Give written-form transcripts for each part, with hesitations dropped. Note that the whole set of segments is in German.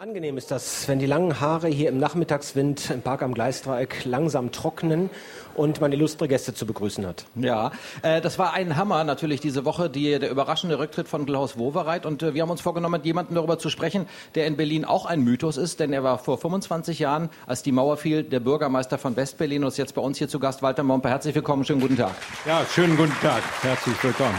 Angenehm ist das, wenn die langen Haare hier im Nachmittagswind im Park am Gleisdreieck langsam trocknen und man illustre Gäste zu begrüßen hat. Ja, das war ein Hammer natürlich diese Woche, der überraschende Rücktritt von Klaus Wowereit. Und wir haben uns vorgenommen, mit jemandem darüber zu sprechen, der in Berlin auch ein Mythos ist. Denn er war vor 25 Jahren, als die Mauer fiel, der Bürgermeister von Westberlin und ist jetzt bei uns hier zu Gast. Walter Momper, herzlich willkommen, schönen guten Tag. Ja, schönen guten Tag, herzlich willkommen.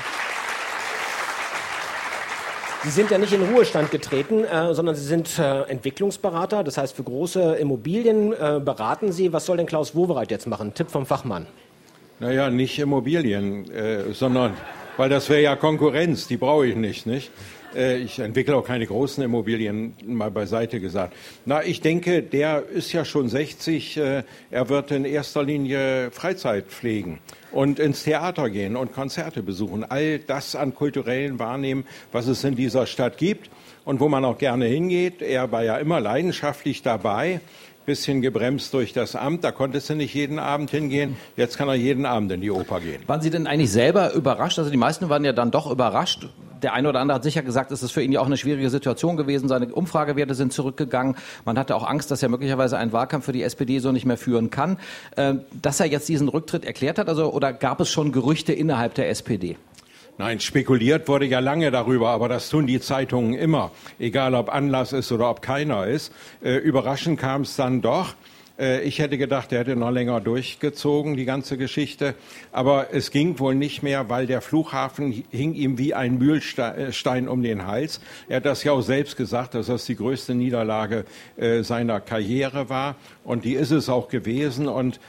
Sie sind ja nicht in den Ruhestand getreten, sondern Sie sind Entwicklungsberater. Das heißt, für große Immobilien beraten Sie. Was soll denn Klaus Wowereit jetzt machen? Tipp vom Fachmann. Naja, nicht Immobilien, sondern, weil das wäre ja Konkurrenz, die brauche ich nicht? Ich entwickle auch keine großen Immobilien, mal beiseite gesagt. Na, ich denke, der ist ja schon 60, er wird in erster Linie Freizeit pflegen und ins Theater gehen und Konzerte besuchen. All das an kulturellen Wahrnehmen, was es in dieser Stadt gibt und wo man auch gerne hingeht. Er war ja immer leidenschaftlich dabei. Bisschen gebremst durch das Amt, da konntest du nicht jeden Abend hingehen, jetzt kann er jeden Abend in die Oper gehen. Waren Sie denn eigentlich selber überrascht? Also die meisten waren ja dann doch überrascht. Der eine oder andere hat sicher gesagt, es ist für ihn ja auch eine schwierige Situation gewesen. Seine Umfragewerte sind zurückgegangen. Man hatte auch Angst, dass er möglicherweise einen Wahlkampf für die SPD so nicht mehr führen kann. Dass er jetzt diesen Rücktritt erklärt hat, also, oder gab es schon Gerüchte innerhalb der SPD? Nein, spekuliert wurde ja lange darüber, aber das tun die Zeitungen immer, egal ob Anlass ist oder ob keiner ist. Überraschend kam es dann doch. Ich hätte gedacht, er hätte noch länger durchgezogen, die ganze Geschichte. Aber es ging wohl nicht mehr, weil der Flughafen hing ihm wie ein Mühlstein um den Hals. Er hat das ja auch selbst gesagt, dass das die größte Niederlage seiner Karriere war. Und die ist es auch gewesen. Und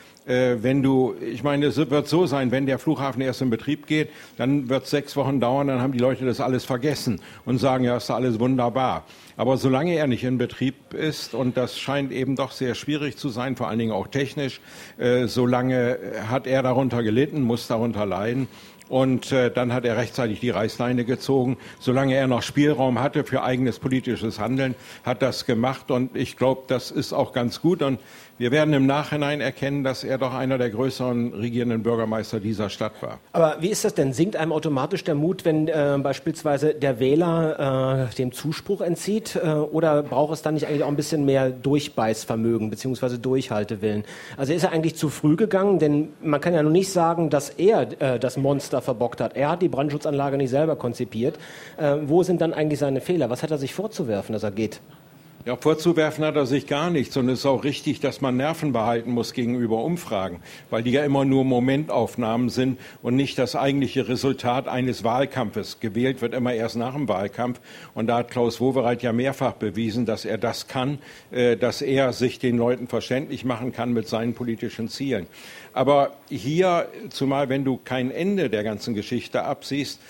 ich meine, es wird so sein, wenn der Flughafen erst in Betrieb geht, dann wird es 6 Wochen dauern, dann haben die Leute das alles vergessen und sagen, ja, ist alles wunderbar. Aber solange er nicht in Betrieb ist, und das scheint eben doch sehr schwierig zu sein, vor allen Dingen auch technisch, solange hat er darunter gelitten, muss darunter leiden. Und dann hat er rechtzeitig die Reißleine gezogen. Solange er noch Spielraum hatte für eigenes politisches Handeln, hat das gemacht. Und ich glaube, das ist auch ganz gut. Und wir werden im Nachhinein erkennen, dass er doch einer der größeren regierenden Bürgermeister dieser Stadt war. Aber wie ist das denn? Sinkt einem automatisch der Mut, wenn beispielsweise der Wähler dem Zuspruch entzieht? Oder braucht es dann nicht eigentlich auch ein bisschen mehr Durchbeißvermögen bzw. Durchhaltewillen? Also ist er eigentlich zu früh gegangen? Denn man kann ja nur nicht sagen, dass er das Monster verbockt hat. Er hat die Brandschutzanlage nicht selber konzipiert. Wo sind dann eigentlich seine Fehler? Was hat er sich vorzuwerfen, dass er geht? Ja, vorzuwerfen hat er sich gar nichts. Und es ist auch richtig, dass man Nerven behalten muss gegenüber Umfragen, weil die ja immer nur Momentaufnahmen sind und nicht das eigentliche Resultat eines Wahlkampfes. Gewählt wird immer erst nach dem Wahlkampf. Und da hat Klaus Wowereit ja mehrfach bewiesen, dass er das kann, dass er sich den Leuten verständlich machen kann mit seinen politischen Zielen. Aber hier, zumal wenn du kein Ende der ganzen Geschichte absiehst,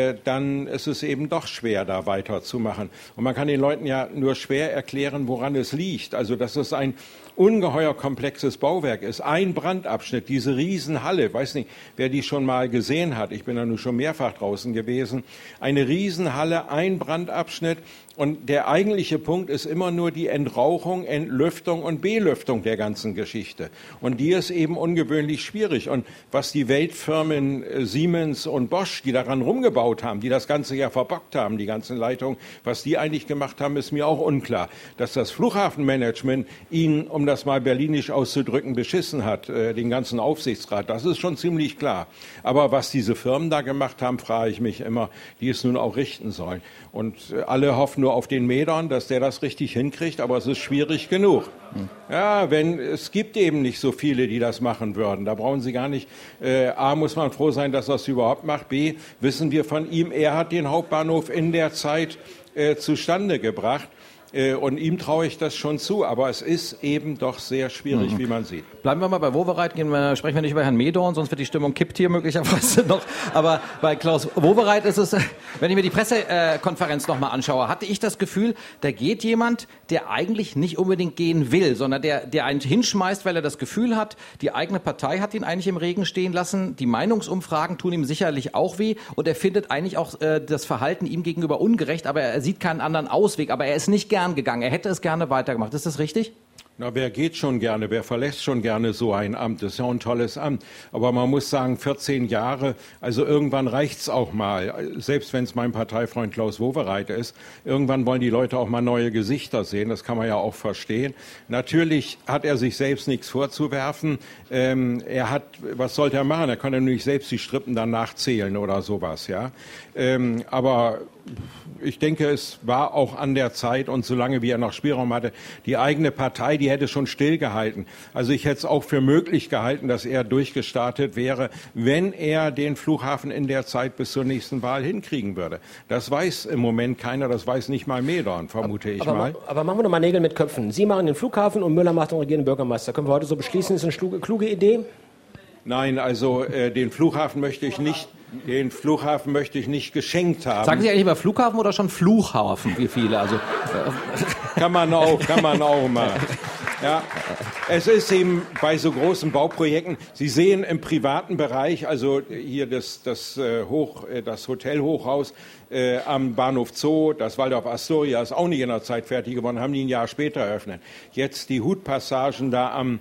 dann ist es eben doch schwer, da weiterzumachen. Und man kann den Leuten ja nur schwer erklären, woran es liegt. Also, dass es ein ungeheuer komplexes Bauwerk ist. Ein Brandabschnitt, diese Riesenhalle, weiß nicht, wer die schon mal gesehen hat. Ich bin da nun schon mehrfach draußen gewesen. Eine Riesenhalle, ein Brandabschnitt. Und der eigentliche Punkt ist immer nur die Entrauchung, Entlüftung und Belüftung der ganzen Geschichte. Und die ist eben ungewöhnlich schwierig. Und was die Weltfirmen Siemens und Bosch, die daran rumgebaut haben, die das Ganze ja verbockt haben, die ganzen Leitungen, was die eigentlich gemacht haben, ist mir auch unklar. Dass das Flughafenmanagement ihnen, um das mal berlinisch auszudrücken, beschissen hat, den ganzen Aufsichtsrat, das ist schon ziemlich klar. Aber was diese Firmen da gemacht haben, frage ich mich immer, die es nun auch richten sollen. Und alle hoffen nur auf den Medon, dass der das richtig hinkriegt, aber es ist schwierig genug. Ja, es gibt eben nicht so viele, die das machen würden. Da brauchen Sie gar nicht. A, muss man froh sein, dass er es überhaupt macht. B, wissen wir von ihm, er hat den Hauptbahnhof in der Zeit zustande gebracht. Und ihm traue ich das schon zu, aber es ist eben doch sehr schwierig, wie man sieht. Bleiben wir mal bei Wowereit, sprechen wir nicht über Herrn Medorn, sonst wird die Stimmung kippt hier möglicherweise noch. Aber bei Klaus Wowereit ist es, wenn ich mir die Pressekonferenz nochmal anschaue, hatte ich das Gefühl, da geht jemand, der eigentlich nicht unbedingt gehen will, sondern der einen hinschmeißt, weil er das Gefühl hat, die eigene Partei hat ihn eigentlich im Regen stehen lassen, die Meinungsumfragen tun ihm sicherlich auch weh und er findet eigentlich auch das Verhalten ihm gegenüber ungerecht, aber er sieht keinen anderen Ausweg, aber er ist nicht gern gegangen. Er hätte es gerne weitergemacht. Ist das richtig? Na, wer geht schon gerne, wer verlässt schon gerne so ein Amt? Das ist ja ein tolles Amt. Aber man muss sagen, 14 Jahre, also irgendwann reicht's auch mal. Selbst wenn es mein Parteifreund Klaus Wowereit ist, irgendwann wollen die Leute auch mal neue Gesichter sehen. Das kann man ja auch verstehen. Natürlich hat er sich selbst nichts vorzuwerfen. Was sollte er machen? Er kann ja nicht selbst die Strippen dann nachzählen oder sowas, ja. Aber ich denke, es war auch an der Zeit und solange wie er noch Spielraum hatte, die eigene Partei, die hätte schon stillgehalten. Also ich hätte es auch für möglich gehalten, dass er durchgestartet wäre, wenn er den Flughafen in der Zeit bis zur nächsten Wahl hinkriegen würde. Das weiß im Moment keiner, das weiß nicht mal Medorn, vermute ich mal. Aber machen wir doch mal Nägel mit Köpfen. Sie machen den Flughafen und Müller macht den regierenden Bürgermeister. Können wir heute so beschließen, ist eine kluge Idee? Nein, also den Flughafen möchte ich nicht geschenkt haben. Sagen Sie eigentlich immer Flughafen oder schon Fluchhafen? Wie viele? Also kann man auch mal. Ja, es ist eben bei so großen Bauprojekten, Sie sehen im privaten Bereich, also hier das Hotelhochhaus am Bahnhof Zoo, das Waldorf Astoria ist auch nicht in der Zeit fertig geworden, haben die ein Jahr später eröffnet. Jetzt die Hutpassagen da am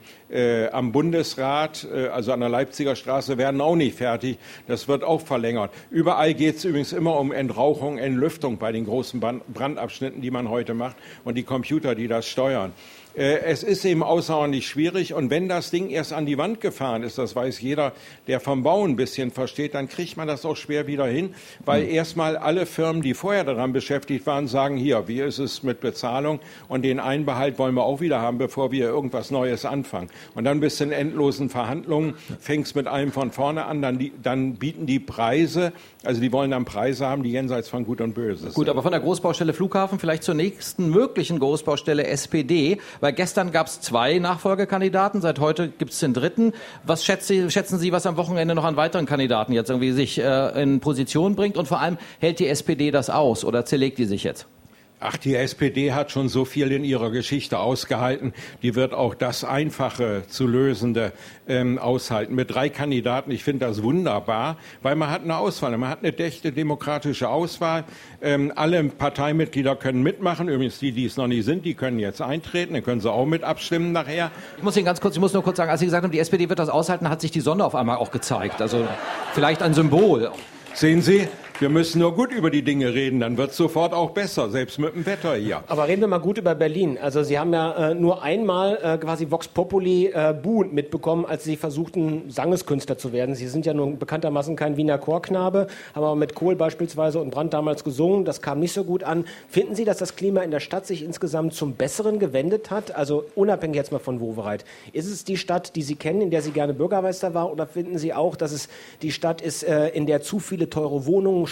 Bundesrat, also an der Leipziger Straße, werden auch nicht fertig. Das wird auch verlängert. Überall geht es übrigens immer um Entrauchung, Entlüftung bei den großen Brandabschnitten, die man heute macht und die Computer, die das steuern. Es ist eben außerordentlich schwierig und wenn das Ding erst an die Wand gefahren ist, das weiß jeder, der vom Bau ein bisschen versteht, dann kriegt man das auch schwer wieder hin, weil erstmal alle Firmen, die vorher daran beschäftigt waren, sagen, hier, wie ist es mit Bezahlung und den Einbehalt wollen wir auch wieder haben, bevor wir irgendwas Neues anfangen. Und dann bis in endlosen Verhandlungen fängt es mit allem von vorne an, dann bieten die Preise, also die wollen dann Preise haben, die jenseits von Gut und Böse sind. Gut, aber von der Großbaustelle Flughafen vielleicht zur nächsten möglichen Großbaustelle SPD, weil gestern gab es 2 Nachfolgekandidaten, seit heute gibt es den dritten. Was schätzen Sie, was am Wochenende noch an weiteren Kandidaten jetzt irgendwie sich in Position bringt? Und vor allem, hält die SPD das aus oder zerlegt die sich jetzt? Ach, die SPD hat schon so viel in ihrer Geschichte ausgehalten. Die wird auch das Einfache zu Lösende aushalten. Mit 3 Kandidaten, ich finde das wunderbar, weil man hat eine Auswahl. Man hat eine echte demokratische Auswahl. Alle Parteimitglieder können mitmachen. Übrigens, die es noch nicht sind, die können jetzt eintreten. Dann können sie auch mit abstimmen nachher. Ich muss nur kurz sagen, als Sie gesagt haben, die SPD wird das aushalten, hat sich die Sonne auf einmal auch gezeigt. Also vielleicht ein Symbol. Sehen Sie, wir müssen nur gut über die Dinge reden, dann wird es sofort auch besser, selbst mit dem Wetter hier. Aber reden wir mal gut über Berlin. Also Sie haben ja nur einmal quasi Vox Populi buhend mitbekommen, als Sie versuchten, Sangeskünstler zu werden. Sie sind ja nun bekanntermaßen kein Wiener Chorknabe, haben aber mit Kohl beispielsweise und Brandt damals gesungen. Das kam nicht so gut an. Finden Sie, dass das Klima in der Stadt sich insgesamt zum Besseren gewendet hat? Also unabhängig jetzt mal von Wowereit. Ist es die Stadt, die Sie kennen, in der Sie gerne Bürgermeister war? Oder finden Sie auch, dass es die Stadt ist, in der zu viele teure Wohnungen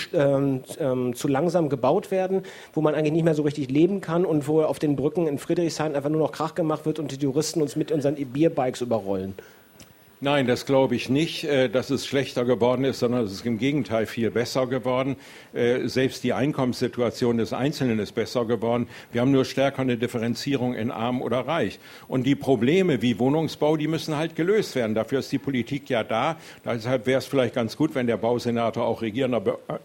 zu langsam gebaut werden, wo man eigentlich nicht mehr so richtig leben kann und wo auf den Brücken in Friedrichshain einfach nur noch Krach gemacht wird und die Touristen uns mit unseren Bierbikes überrollen? Nein, das glaube ich nicht, dass es schlechter geworden ist, sondern es ist im Gegenteil viel besser geworden. Selbst die Einkommenssituation des Einzelnen ist besser geworden. Wir haben nur stärker eine Differenzierung in arm oder reich. Und die Probleme wie Wohnungsbau, die müssen halt gelöst werden. Dafür ist die Politik ja da. Deshalb wäre es vielleicht ganz gut, wenn der Bausenator auch regierender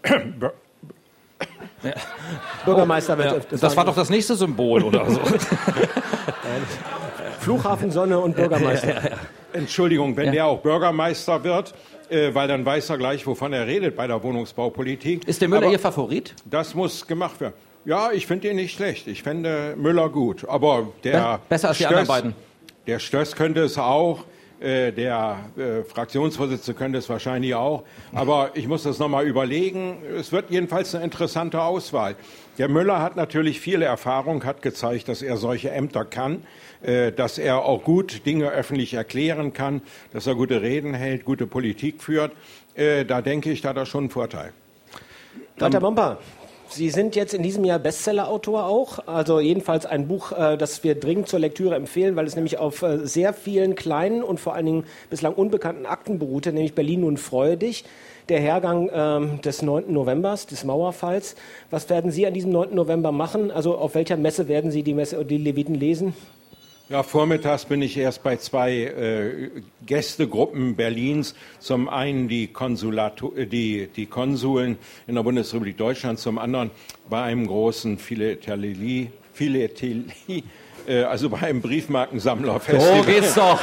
Bürgermeister wird. Das war doch das nächste Symbol oder so. Flughafen, Sonne und Bürgermeister. Entschuldigung, wenn der auch Bürgermeister wird, weil dann weiß er gleich, wovon er redet bei der Wohnungsbaupolitik. Ist der Müller Ihr Favorit? Das muss gemacht werden. Ja, ich finde ihn nicht schlecht. Ich fände Müller gut. Aber der besser als die anderen beiden. Der Stöß könnte es auch. Der Fraktionsvorsitzende könnte es wahrscheinlich auch. Aber ich muss das nochmal überlegen. Es wird jedenfalls eine interessante Auswahl. Der Müller hat natürlich viel Erfahrung, hat gezeigt, dass er solche Ämter kann, dass er auch gut Dinge öffentlich erklären kann, dass er gute Reden hält, gute Politik führt. Da denke ich, da hat er schon einen Vorteil. Walter Bomper, Sie sind jetzt in diesem Jahr Bestseller-Autor auch, also jedenfalls ein Buch, das wir dringend zur Lektüre empfehlen, weil es nämlich auf sehr vielen kleinen und vor allen Dingen bislang unbekannten Akten beruhte, nämlich Berlin nun freue dich, der Hergang des 9. Novembers, des Mauerfalls. Was werden Sie an diesem 9. November machen? Also auf welcher Messe werden Sie die Leviten lesen? Ja, vormittags bin ich erst bei 2 Gästegruppen Berlins. Zum einen die Konsuln in der Bundesrepublik Deutschland, zum anderen bei einem großen Philatelie also bei einem Briefmarkensammler So geht's doch.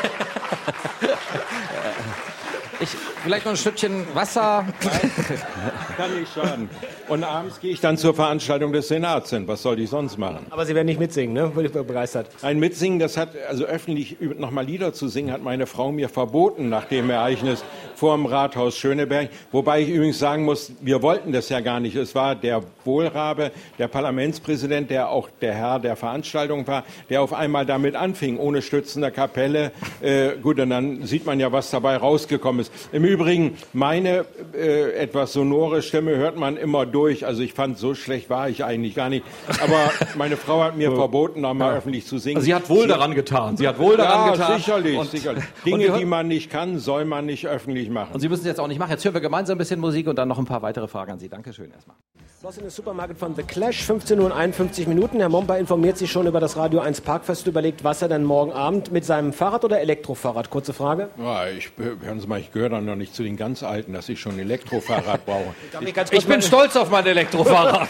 Vielleicht noch ein Stückchen Wasser. Kann nicht schaden. Und abends gehe ich dann zur Veranstaltung des Senats hin. Was soll ich sonst machen? Aber Sie werden nicht mitsingen, ne? Bin ich begeistert. Ein Mitsingen, das hat, also öffentlich nochmal Lieder zu singen, hat meine Frau mir verboten nach dem Ereignis vor dem Rathaus Schöneberg. Wobei ich übrigens sagen muss, wir wollten das ja gar nicht. Es war der Wohlrabe, der Parlamentspräsident, der auch der Herr der Veranstaltung war, der auf einmal damit anfing, ohne stützende Kapelle. Gut, und dann sieht man ja, was dabei rausgekommen ist. Im Übrigen, meine etwas sonore Stimme hört man immer durch. Also ich fand, so schlecht war ich eigentlich gar nicht. Aber meine Frau hat mir verboten, nochmal öffentlich zu singen. Also sie hat wohl daran getan. Sie hat wohl daran getan. Sicherlich, sicherlich. Dinge, die man nicht kann, soll man nicht öffentlich machen. Und Sie müssen es jetzt auch nicht machen. Jetzt hören wir gemeinsam ein bisschen Musik und dann noch ein paar weitere Fragen an Sie. Dankeschön erstmal. Das ist das Supermarkt von The Clash, 15:51 Uhr. Herr Momper informiert sich schon über das Radio 1 Parkfest, überlegt, was er denn morgen Abend mit seinem Fahrrad oder Elektrofahrrad? Kurze Frage. Ja, hören Sie mal, ich gehöre dann noch nicht zu den ganz Alten, dass ich schon ein Elektrofahrrad brauche. Ich bin stolz auf mein Elektrofahrrad.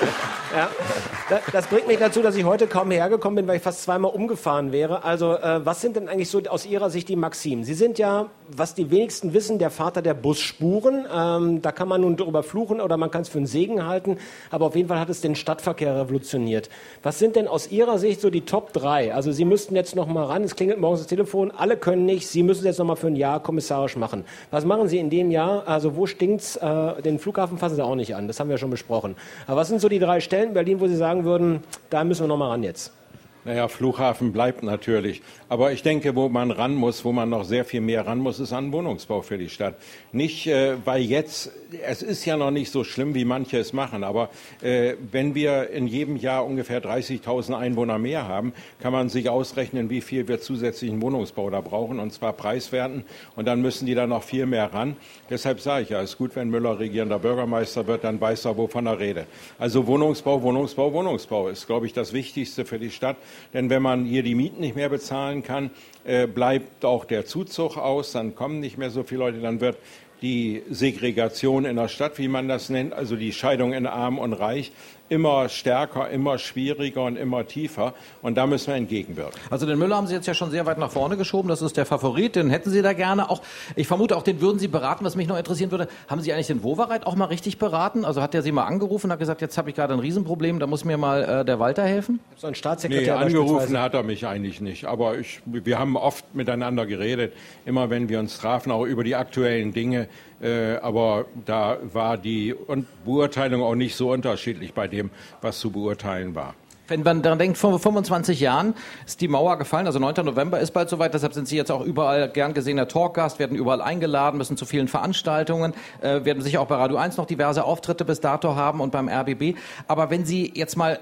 Ja, das bringt mich dazu, dass ich heute kaum hergekommen bin, weil ich fast zweimal umgefahren wäre. Also was sind denn eigentlich so aus Ihrer Sicht die Maximen? Sie sind ja, was die wenigsten wissen, der Vater der Busspuren. Da kann man nun drüber fluchen oder man kann es für einen Segen halten. Aber auf jeden Fall hat es den Stadtverkehr revolutioniert. Was sind denn aus Ihrer Sicht so die Top 3? Also Sie müssten jetzt noch mal ran, es klingelt morgens das Telefon, alle können nicht, Sie müssen es jetzt noch mal für ein Jahr kommissarisch machen. Was machen Sie in dem Jahr? Also wo stinkt's? Den Flughafen fassen Sie auch nicht an, das haben wir schon besprochen. Aber was sind so die 3 Stellen in Berlin, wo Sie sagen würden, da müssen wir noch mal ran jetzt? Naja, Flughafen bleibt natürlich. Aber ich denke, wo man ran muss, wo man noch sehr viel mehr ran muss, ist an Wohnungsbau für die Stadt. Nicht, weil jetzt, es ist ja noch nicht so schlimm, wie manche es machen, aber wenn wir in jedem Jahr ungefähr 30.000 Einwohner mehr haben, kann man sich ausrechnen, wie viel wir zusätzlichen Wohnungsbau da brauchen, und zwar preiswerten. Und dann müssen die da noch viel mehr ran. Deshalb sage ich ja, es ist gut, wenn Müller regierender Bürgermeister wird, dann weiß er, wovon er redet. Also Wohnungsbau, Wohnungsbau, Wohnungsbau ist, glaube ich, das Wichtigste für die Stadt. Denn wenn man hier die Mieten nicht mehr bezahlen kann, bleibt auch der Zuzug aus, dann kommen nicht mehr so viele Leute, dann wird die Segregation in der Stadt, wie man das nennt, also die Scheidung in Arm und Reich, immer stärker, immer schwieriger und immer tiefer. Und da müssen wir entgegenwirken. Also den Müller haben Sie jetzt ja schon sehr weit nach vorne geschoben. Das ist der Favorit. Den hätten Sie da gerne auch. Ich vermute, auch den würden Sie beraten. Was mich noch interessieren würde, haben Sie eigentlich den Wowereit auch mal richtig beraten? Also hat der Sie mal angerufen und hat gesagt, jetzt habe ich gerade ein Riesenproblem, da muss mir mal der Walter helfen? So ein Staatssekretär. Nee, angerufen hat er mich eigentlich nicht. Aber wir haben oft miteinander geredet, immer wenn wir uns trafen, auch über die aktuellen Dinge. Aber da war die Beurteilung auch nicht so unterschiedlich bei dem, was zu beurteilen war. Wenn man daran denkt, vor 25 Jahren ist die Mauer gefallen, also 9. November ist bald soweit, deshalb sind Sie jetzt auch überall gern gesehener Talkgast, werden überall eingeladen, müssen zu vielen Veranstaltungen, werden sicher auch bei Radio 1 noch diverse Auftritte bis dato haben und beim RBB. Aber wenn Sie jetzt mal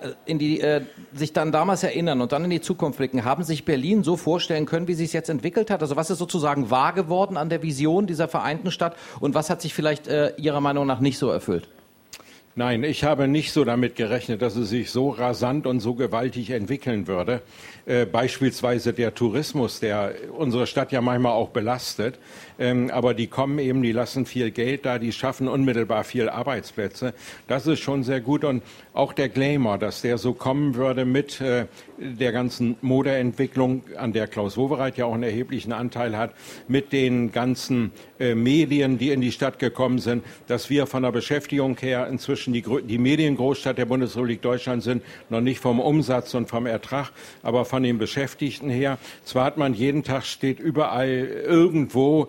sich dann damals erinnern und dann in die Zukunft blicken, haben Sie sich Berlin so vorstellen können, wie sich es jetzt entwickelt hat? Also was ist sozusagen wahr geworden an der Vision dieser vereinten Stadt und was hat sich vielleicht Ihrer Meinung nach nicht so erfüllt? Nein, ich habe nicht so damit gerechnet, dass es sich so rasant und so gewaltig entwickeln würde. Beispielsweise der Tourismus, der unsere Stadt ja manchmal auch belastet. Aber die kommen eben, die lassen viel Geld da, die schaffen unmittelbar viel Arbeitsplätze. Das ist schon sehr gut. Und auch der Glamour, dass der so kommen würde mit der ganzen Modeentwicklung, an der Klaus Wowereit ja auch einen erheblichen Anteil hat, mit den ganzen Medien, die in die Stadt gekommen sind, dass wir von der Beschäftigung her inzwischen die Mediengroßstadt der Bundesrepublik Deutschland sind, noch nicht vom Umsatz und vom Ertrag, aber von den Beschäftigten her. Zwar hat man jeden Tag, steht überall irgendwo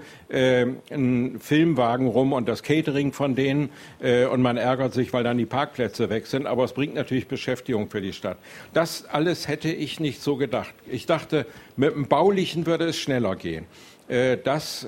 ein Filmwagen rum und das Catering von denen und man ärgert sich, weil dann die Parkplätze weg sind, aber es bringt natürlich Beschäftigung für die Stadt. Das alles hätte ich nicht so gedacht. Ich dachte, mit dem Baulichen würde es schneller gehen. Das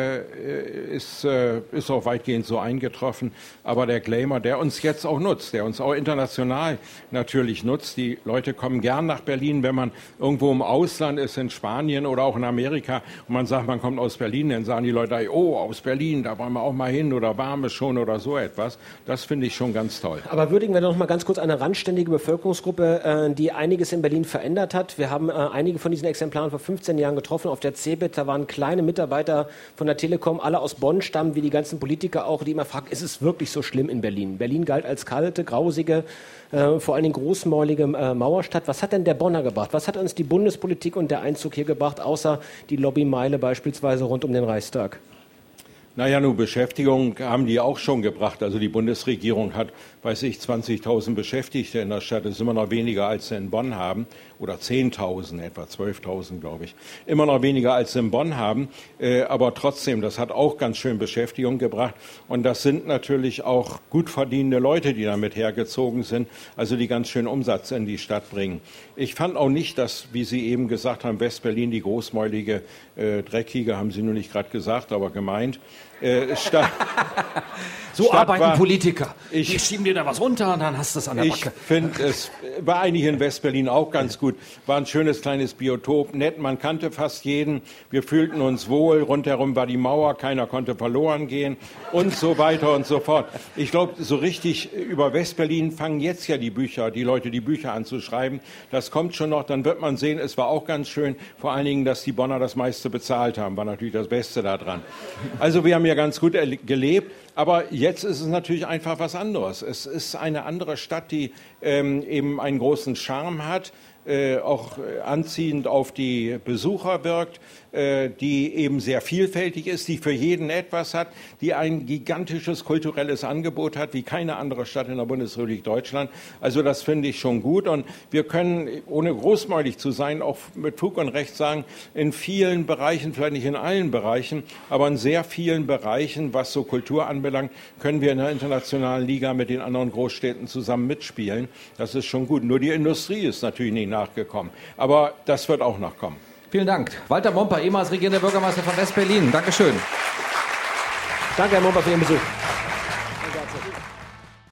ist auch weitgehend so eingetroffen. Aber der Glamour, der uns jetzt auch nutzt, der uns auch international natürlich nutzt. Die Leute kommen gern nach Berlin, wenn man irgendwo im Ausland ist, in Spanien oder auch in Amerika, und man sagt, man kommt aus Berlin, dann sagen die Leute, oh, aus Berlin, da wollen wir auch mal hin oder warm ist schon oder so etwas. Das finde ich schon ganz toll. Aber würdigen wir noch mal ganz kurz eine randständige Bevölkerungsgruppe, die einiges in Berlin verändert hat. Wir haben einige von diesen Exemplaren vor 15 Jahren getroffen auf der CeBIT. Da waren kleine kleine Mitarbeiter von der Telekom alle aus Bonn stammen, wie die ganzen Politiker auch, die immer fragen, ist es wirklich so schlimm in Berlin? Berlin galt als kalte, grausige, vor allen Dingen großmäulige Mauerstadt. Was hat denn der Bonner gebracht? Was hat uns die Bundespolitik und der Einzug hier gebracht, außer die Lobbymeile beispielsweise rund um den Reichstag? Naja, nur Beschäftigung haben die auch schon gebracht. Also die Bundesregierung hat, 20.000 Beschäftigte in der Stadt. Das ist immer noch weniger, als sie in Bonn haben. Oder 10.000, etwa 12.000, glaube ich. Immer noch weniger, als sie in Bonn haben. Aber trotzdem, das hat auch ganz schön Beschäftigung gebracht. Und das sind natürlich auch gut verdienende Leute, die damit hergezogen sind. Also die ganz schön Umsatz in die Stadt bringen. Ich fand auch nicht, dass, wie Sie eben gesagt haben, Westberlin die großmäulige, dreckige, haben Sie nur nicht gerade gesagt, aber gemeint. So arbeiten Politiker. Die schieben dir da was runter und dann hast du es an der Backe. Ich finde, es war eigentlich in Westberlin auch ganz gut. War ein schönes kleines Biotop, nett, man kannte fast jeden. Wir fühlten uns wohl, rundherum war die Mauer, keiner konnte verloren gehen und so weiter und so fort. Ich glaube, so richtig über Westberlin fangen jetzt ja die Leute die Bücher an zu schreiben. Das kommt schon noch, dann wird man sehen, es war auch ganz schön, vor allen Dingen, dass die Bonner das meiste bezahlt haben, war natürlich das Beste daran. Also wir haben ja ganz gut gelebt. Aber jetzt ist es natürlich einfach was anderes. Es ist eine andere Stadt, die eben einen großen Charme hat, auch anziehend auf die Besucher wirkt, die eben sehr vielfältig ist, die für jeden etwas hat, die ein gigantisches kulturelles Angebot hat, wie keine andere Stadt in der Bundesrepublik Deutschland. Also das finde ich schon gut. Und wir können, ohne großmäulig zu sein, auch mit Fug und Recht sagen, in vielen Bereichen, vielleicht nicht in allen Bereichen, aber in sehr vielen Bereichen, was so Kultur anbelangt, können wir in der internationalen Liga mit den anderen Großstädten zusammen mitspielen. Das ist schon gut. Nur die Industrie ist natürlich nicht nachgekommen. Aber das wird auch noch kommen. Vielen Dank. Walter Momper, ehemals regierender Bürgermeister von West-Berlin. Dankeschön. Danke, Herr Momper, für Ihren Besuch.